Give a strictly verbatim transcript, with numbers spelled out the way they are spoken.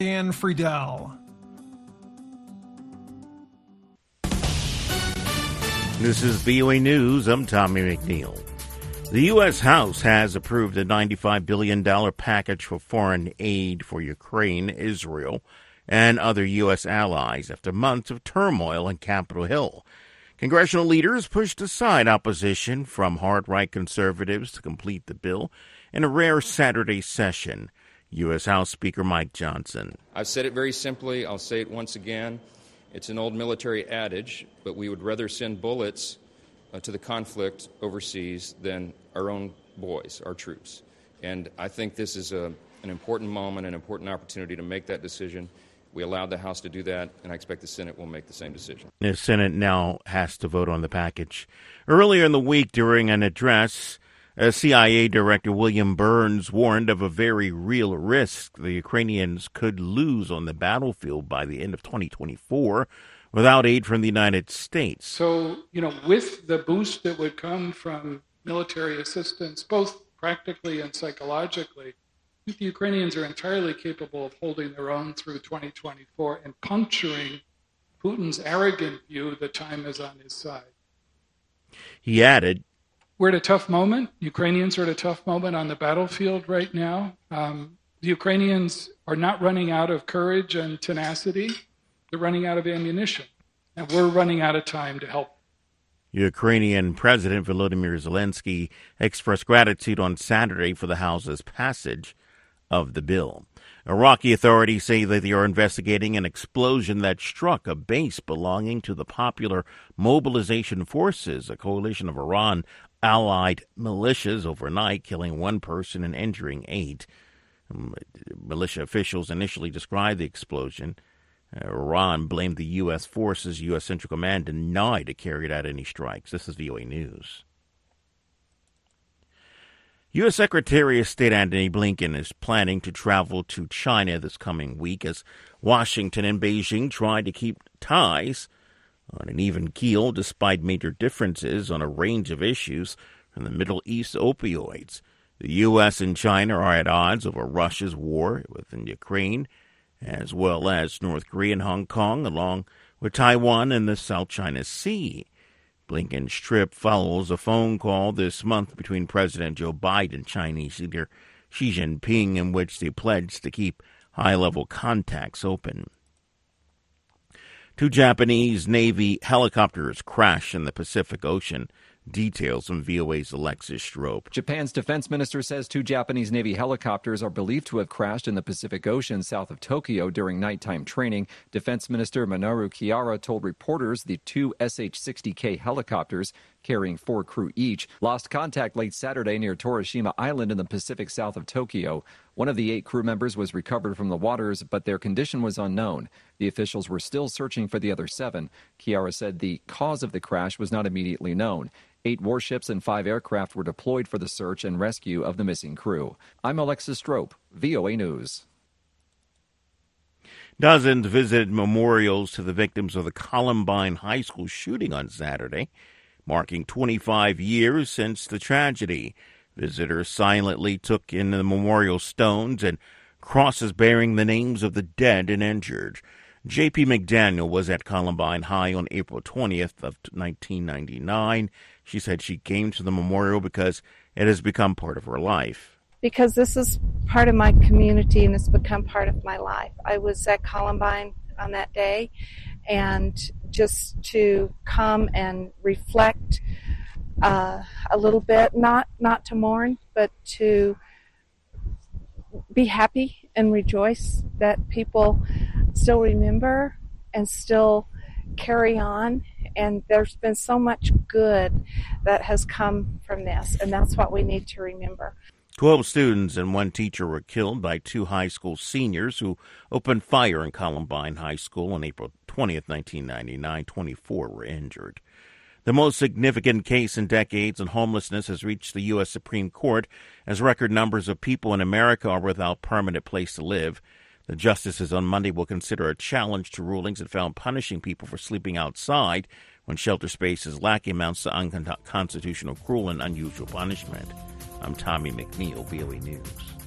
Dan Friedel. This is V O A News. I'm Tommy McNeil. The U S. House has approved a ninety-five billion dollars package for foreign aid for Ukraine, Israel, and other U S allies after months of turmoil on Capitol Hill. Congressional leaders pushed aside opposition from hard-right conservatives to complete the bill in a rare Saturday session. U S. House Speaker Mike Johnson. I've said it very simply. I'll say it once again. It's an old military adage, but we would rather send bullets uh, to the conflict overseas than our own boys, our troops. And I think this is a, an important moment, an important opportunity to make that decision. We allowed the House to do that, and I expect the Senate will make the same decision. The Senate now has to vote on the package. Earlier in the week, during an address, Uh, C I A Director William Burns warned of a very real risk the Ukrainians could lose on the battlefield by the end of twenty twenty-four without aid from the United States. So, you know, with the boost that would come from military assistance, both practically and psychologically, I think the Ukrainians are entirely capable of holding their own through twenty twenty-four and puncturing Putin's arrogant view that time is on his side. He added, We're at a tough moment. Ukrainians are at a tough moment on the battlefield right now. Um, the Ukrainians are not running out of courage and tenacity. They're running out of ammunition. And we're running out of time to help. Ukrainian President Volodymyr Zelensky expressed gratitude on Saturday for the House's passage of the bill. Iraqi authorities say that they are investigating an explosion that struck a base belonging to the Popular Mobilization Forces, a coalition of Iran allied militias, overnight, killing one person and injuring eight. Militia officials initially described the explosion. Uh, Iran blamed the U S forces. U S. Central Command denied it carried out any strikes. This is V O A News. U S. Secretary of State Antony Blinken is planning to travel to China this coming week as Washington and Beijing try to keep ties on an even keel despite major differences on a range of issues from the Middle East opioids. The U S and China are at odds over Russia's war within Ukraine, as well as North Korea and Hong Kong, along with Taiwan and the South China Sea. Blinken's trip follows a phone call this month between President Joe Biden and Chinese leader Xi Jinping, in which they pledged to keep high-level contacts open. Two Japanese Navy helicopters crashed in the Pacific Ocean. Details from V O A's Alexis Strope. Japan's defense minister says two Japanese Navy helicopters are believed to have crashed in the Pacific Ocean south of Tokyo during nighttime training. Defense Minister Minoru Kihara told reporters the two S H sixty K helicopters, carrying four crew each, lost contact late Saturday near Torishima Island in the Pacific south of Tokyo. One of the eight crew members was recovered from the waters, but their condition was unknown. The officials were still searching for the other seven. Kihara said the cause of the crash was not immediately known. Eight warships and five aircraft were deployed for the search and rescue of the missing crew. I'm Alexis Strope, V O A News. Dozens visited memorials to the victims of the Columbine High School shooting on Saturday, marking twenty-five years since the tragedy. Visitors silently took in the memorial stones and crosses bearing the names of the dead and injured. J P McDaniel was at Columbine High on April twentieth of nineteen ninety-nine. She said she came to the memorial because it has become part of her life. Because this is part of my community and it's become part of my life. I was at Columbine on that day, and just to come and reflect uh, a little bit, not not to mourn, but to be happy and rejoice that people still remember and still carry on. And there's been so much good that has come from this, and that's what we need to remember. Twelve students and one teacher were killed by two high school seniors who opened fire in Columbine High School on April twentieth, nineteen ninety-nine. Twenty-four were injured. The most significant case in decades on homelessness has reached the U S. Supreme Court as record numbers of people in America are without a permanent place to live. The justices on Monday will consider a challenge to rulings that found punishing people for sleeping outside when shelter space is lacking amounts to unconstitutional, cruel, and unusual punishment. I'm Tommy McNeil, V O A News.